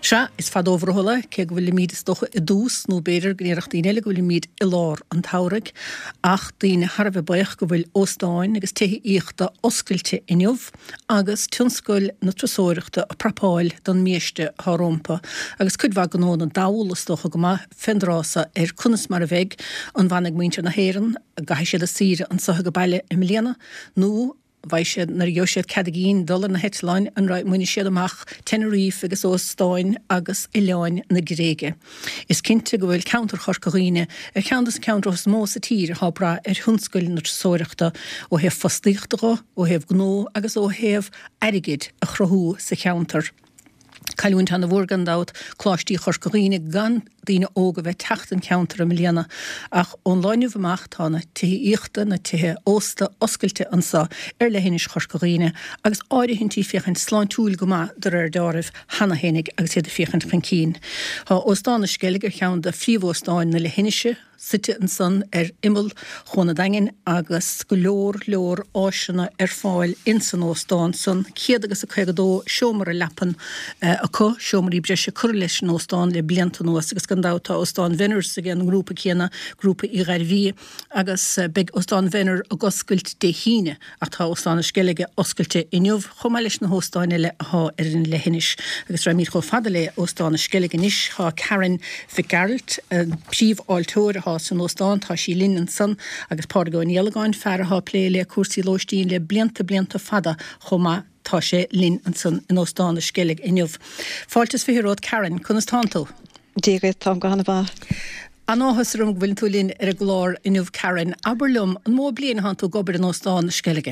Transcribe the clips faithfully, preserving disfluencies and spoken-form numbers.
Se is fad overholle, ke bhfuil míad is docha i dús nó beidir gnéirecht daoine go bhfuil míad i lár an táraigh ach daoine Harbh baich go bhfuil óstáin agus tuthe íochta oscailte inniuh agus tionscoil na trasóireachta a prapáil don mieste Harompa agus cudhha gnón an dálas docha go ma fendrása ar cunas mar a bheith an bhanig muintir na héireann a gaiith siad a síre an sotha go baile i mbliana nó Bhaise nar jo siad cadagín dullar na hetlein an raid muine siad amach Tenerife agus Óstáin agus i leáin na Gréige. Is cinnte go bhfuil counter chorcaghine ar cheantas counter os mós a tír há bra ar thunscoil na trasóireachta ó heh fastíochtacha ó heh gnó agus ó heh airigid a chrothú sa counter. Cailúint an a bhórgan dát chlástíí chorcaghine gan dína óga bheith teachtan counter a mbliana ach ón láinniu bhamach tána tuthe íochta na tuthe ósta oscailte ansa ar le héinis chorcaghine agus áide hintí fiochan sláin túil go ma dar ar dáibh hana hénig agus iad fiochan chan cín. Tá óstána sceilg ar cheann de phríomhóstáin na le héinise site an san ar imil chuna daingin agus go leor leor áisina ar fáil in san óstáin san céad agus a chuigadó seomar a lepan a có seomar í breise cur leis an óstáin le blianta nuas agus gan dáta óstáin Venners a gin grúpa céna grúpa i Ghairví agus beg óstáin Venner a goscailt de híine a tá óstána sceilge oscailte inniuh chomá leis na hóstáin eile há ar in le héinis agus ra mír cho fada le óstána sceilge níos há Karen Fitzgerald príomh áiltóir há san óstáin tá sí linn an san agus páirgóin ealagáin fear há plé le cuasaí lóistín le blianta blianta fada chomá tá sé linn an san in óstána sceilge inniuh. Fáiltas fihiród Karen, chunas tántó? Dígad tá go hana bha. An áthas rum bhfuil tú linn ar a glár inniuh Karen, aberlum an mó bliana han tú gobar an óstána sceilge.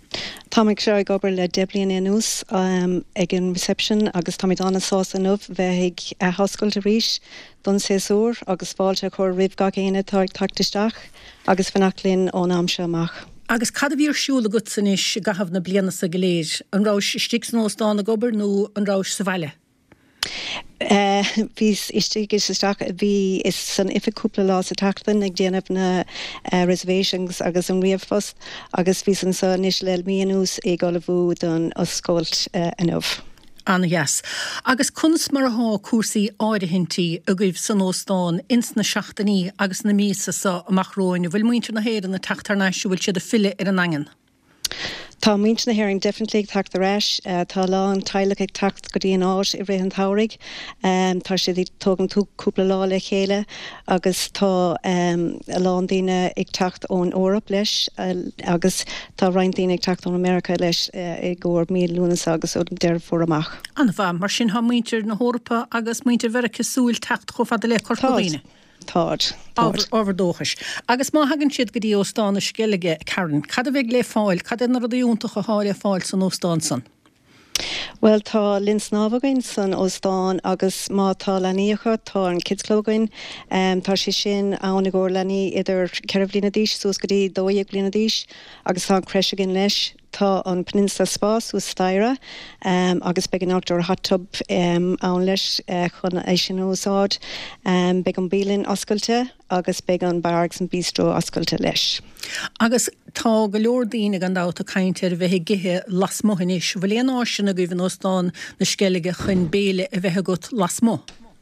Táig se gobar le deblion inús um, ag an reception agus táid anna sás anmh bheith ag hoscailte ríis don séúr agus fáilte chur rih ga chéine tá tactisteach agus fannachlín ón amse amach. Agus cad a bhíor siúla go san is gahabh na bliana sa go léir, an rás sticks nó óstána gobar nó an rás sa bhaile? Vís istí isteach bhí is san ifiúpla lá a tatan ag déanamh na reservations agus an riamhfos agus bhí san sa níos le míonús ag gála bhú don oscailt inmh. Anna yes. Agus cunas mar há cuasaí áide hintí a gcuibh san óstáin ins na seachtaí agus na mísa sa amachróin bhfuil muintir na héir na teachtarnáisiú bhfuil siad a fille ar an angan. Tá muint na héir an definitely ag tacht a reis, tá lá an teilech ag tacht go dtíon áis i bhréith an táraigh, tá sé tógan tú cúpla lá le chéile agus tá a lán daoine ag tacht ón Eorop leis agus tá rain daoine ag tacht ón America leis i gcóir mí lúnas agus ó deir fuair amach. Anna bha, mar sin ha muintir na Eorpa agus muintir vera cosúil tacht cho fada le corcaghine. Tád. Overdóchas. Agus má hagann siad go dtí óstána sceilge Karen, cad a bheith le fáil, cad a nar a dúntacha háile fáil san óstáin san? Well, tá lins nábhagain san óstáin agus má tá leníocha tá an kidsclógain um, tá sé sin anna ggóir lení idir ceirh blina díis, sús go dtí dóigh blina díis agus tá creisegin leis tá an Peninsula Spa sú Styra um, agus beag an outdoor hot tub um, an leis uh, chun é sin ósáid um, beag an bílinn oscailte agus beag an Barracks an Bistro oscailte leis. Agus tá go leor daoine an dáta caintear bheith githe las mohanis, bhfuil éon áisina go bhín óstáin na sceilge chun béle a bheith gut las mo.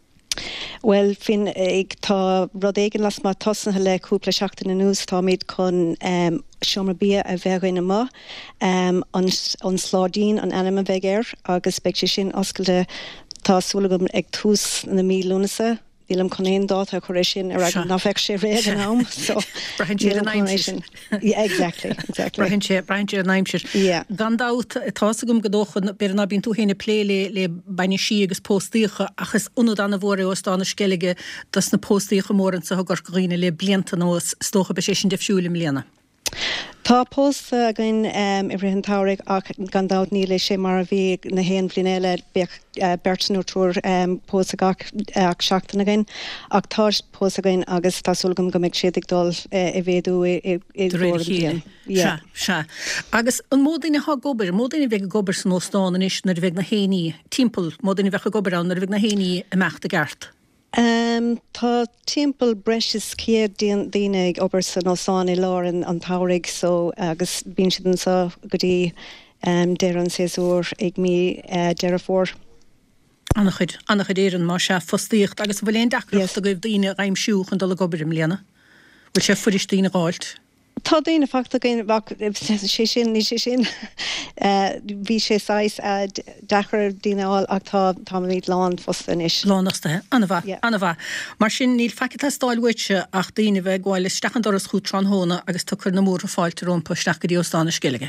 Well, fin ag tá rud éigen las má tosnathe le cúpla seachtain na nús tá míad chun um, seomra bia a bheithain amá um, an, an sládín an anam a bheith air agus beag sé sin oscailte tásúlagum ag tús na mí lúnasa dílam chun éon dáta chuéis sin ar ag náfeic sé réad an am. So Brian sé an aimsir. Yeah, exactly, exactly. Brian sé Brian sé an aimsir. Yeah. Gan dát tásagum go dóchan ber na bín tú héna plé le baine sí agus póstíocha agus unad anna bhór óstána sceilge das na póstíocha mór an sa gorcaghine le blianta nós stócha be sé sin de fiúla mbliana. Tá post a gin um, i bhréith an táraigh ach gan dád níl sé mar a bhí na héan blian eile beag uh, bertanú trúr um, post a gach ach seachtain a gin ach tá post a gin agus tásúlagam go meid siad ag dul uh, i bhéadú i, i, i Réir chéile. Se, se. Agus an módaine há gobar, módaine bheith gobar san óstáin is nar bheith na héní, timppel módaine bheith gobar an nar bheith na héní a meachta gart. Um, tá timppel breis is céad daine ag obair san ósán i lár an, an táraigh so agus bíonn siad an sa go dtí um, deir an séúr ag mí uh, deir a fór. Annach chud annach chud éan má se fostíocht agus bhfuil éon dachreacht a goibh daoine raim siúch an dul gobar im léana. Bhfuil sé fuidir tíine gáilt. Tá daine facta sé sin ní sé sin bhí sé sais dechar daoineáil ach tá tá míad lán fostanis. Lánachtathe anna bha anna bha. Mar sin níl feice stáilhuiite ach daoine bheith gháil stechan doras chuú tránhóna agus tuchar na mór a fáilte rún po stechaí ostána sciige.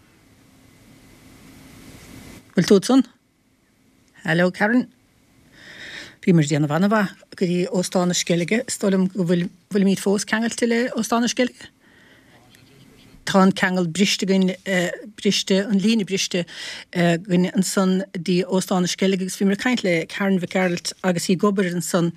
Bhfuil túd son? Hello, Karen. Bhí mar déanana bhana bha go dtí ostána sciige, stoilm go bhfuil bhfuil míad fós ceangail le ostána sciige. Tá an ceangail briste gin briste an líne briste gin an son dí ostána sciige agus bhí mar caint le Karen Vicaralt agus í gobar an son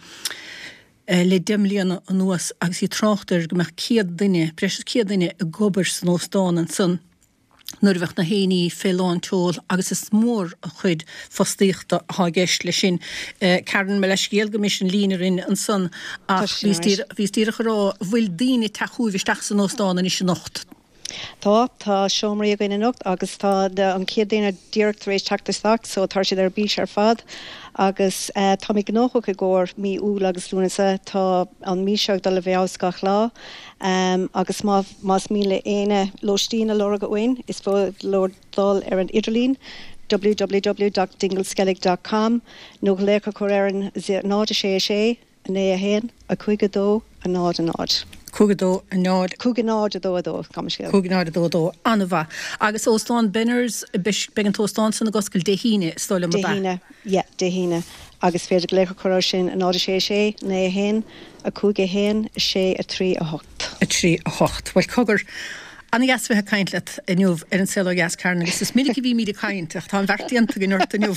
le demlíana an nuas agus í tráchtar go meach ciad duine, breis ciad duine a gobar san ostáin an son. Nuirvech na héí féáin teol agus is mór a chud fostíochta há gceist le sin. Karen me leis géal go mis an línarin an son ach vís tíire rá bhfuil daoine taúhhisteach san óstáin is sin nocht. Tá tá seomraí a gine nocht agus tá an céad daine dírecht rééis teachtarach, so tar si ar bís ar fad agus tá mé gnócha go ggóir mí úl agus lúnasa tá an míseach do le bheáscach lá agus más míle éine lóistína lora go bhain is fó lordal ar an Idirlín w w w dot dingleskellig dot com nó go lécha chu ar an nád a sé a sé a né a héin a chuige dó a nád a nád. Cúgadó a nád. Cúganád a dó a dó, kam scéil. Cúganád a dó a dó, anna bha. Agus óstáin benners, began tóstáin san a goscail de híine, stoilm a bha. De híine, yeah, de híine. Agus féidir go lécha chu sin a nád a sé a sé, né a héin a cúga héin a sé a trí a hocht. A trí a hocht. Well, cogur Anna gas bheit caint let a nniuh ar an selo gas carna, agus is minic bhí míad a caint ach tá an bhartíanta gin orta nniuh.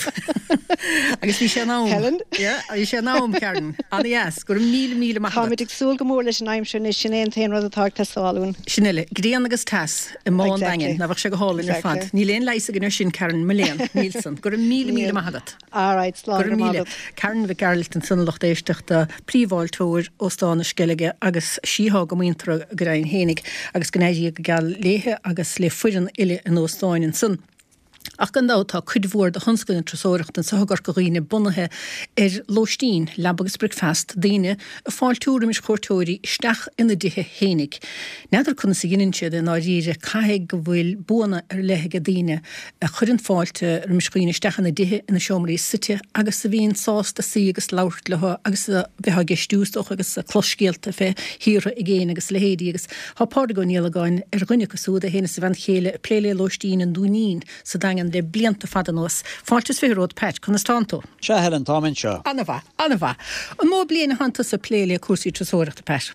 Agus bhí sé nám. Helen? Ja, a bhí sé nám cairn. Anna gas, gur míle míle maith. Tá ag súil go mór leis an aimimsú is sin éon taon rud atá tasáún. Sinile, gréan agus tas i mán dain, na bhah sé go hálinn ar fad. Ní léon leis a gin sin Karen Milléan Nílson, gur míle míle maith. All right, slá gur míle. Karen Vicaralt an sunlacht éisteach de príomháiltóir óstána sciige agus síá go muintra go rain hénig agus gnéidí go gal léthe agus le fuiran ile an óstáin an sun. Ach gan dá tá cuidhór de honscoin trasóirecht an sagar go riine bunathe ar lóistín lebagus bricfast daine a fáiltúra mis chóirtóirí isteach ina dithe hénig. Neidir chuna sa gginse den áíre caiigh go bhfuil buna ar lethe daine a chudann fáilte ar miscuoine isteach na dithe ina seomraí site agus sa bhíon sásta sí agus laucht letha agus a bheitha geistústoch agus a closcéalta fé híra i ggéin agus lehéadí agus hápáda go nílagáin ar rinne cosúda héna sa bhain chéile plélé lóistín an dúnín sa dagan de blianta fadanós. Fáiltas féród pet chun stánto. Se Helen Támin seo. Anna bha, anna bha. An mó bliana hananta sa plélé cuasí trasóireachta pet.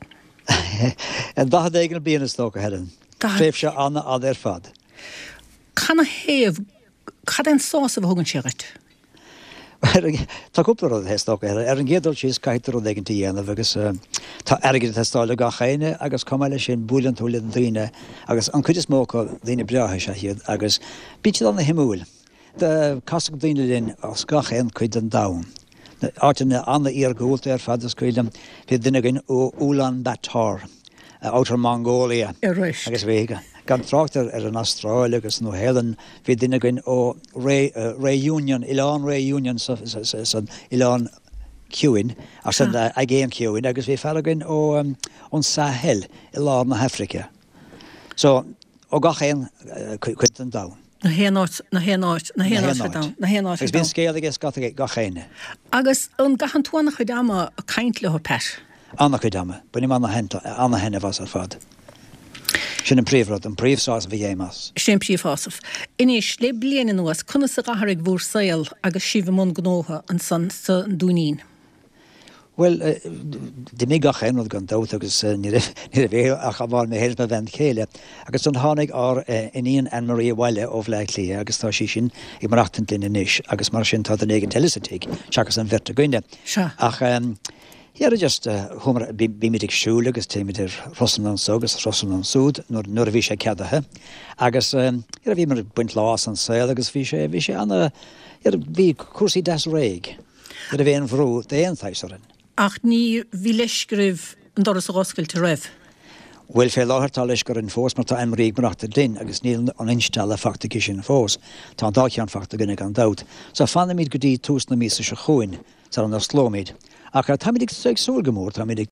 En da éigen bliana stóca Helen. Tréf se anna ad ar fad. Chana héamh, cad an sás a bhógann siagat? Tá cúpla he stóca ar an gédal síos caiitar ó éigen tí dhéanamh agus tá airgid testáile ga chéine agus cumáile sin búlan túla an daoine agus an chuidir mócha daoine breathe se hiad agus bíte an na himúil. De casach daoine linn as gachéin chuid an dam. Áitina anna íar gúilta ar fadas chuidem hí duine gin ó Ulan Bator, outer Mongolia. Agus bhéige. Gan tráchtar ar an Astráil agus nó hélan hí duine gin ó réunion, Ileán réunion san Ileán Ciúin, ar san a ggéan Ciúin, agus bhí ferragin ó an Sahel i lá na Africa. So, ó gachéin chuid an dam. Na héanáit, na héanáit, na héanáit, na héanáit. Agus bíon scéal agus gachéine. Agus an gahan túna chuid ama a caint le pet. Anna chuid ama, bunim anna henne was ar fad. Sin an príomhrad, an príomhsás bhí éimas. Sin príomhásah. Inis le bliana nuas chuna sa gathraigh bhór saoil agus sibh mún gnótha an san sa dúnín. Well, de mé gachéin gan dat agus ní bhé a chaháil mé héir me bhain chéile. Agus an tháinig ar iníon Anne Maria Bhaile ó bhleid lí, agus tá sí sin i marachtan linn inis, agus mar sin tá an éigen telesatíigh, seachas an bhirta goine. Ach, Hier just humor bimidig siúle agus téimidir Rossan an sogus Rossan an súd nur a bhí sé ceadathe agus ar a bhí mar buint lás an saoil agus bhí sé bhí sé anna bhí cuasaí des réig ar a bhéon bhrú déon thaisarin. Ach ní bhí leiscrib an doras a goscail te raibh. Well fé láthirtá leis gur an fós mar tá imríigh marachta din agus níl an instelle facta sin fós, Tá an dácean facta gunna an dat. Sa fanna míid go dtí tús na mísa se chuin sa an slóméid. Ach tá míid ag súl gemór tá míid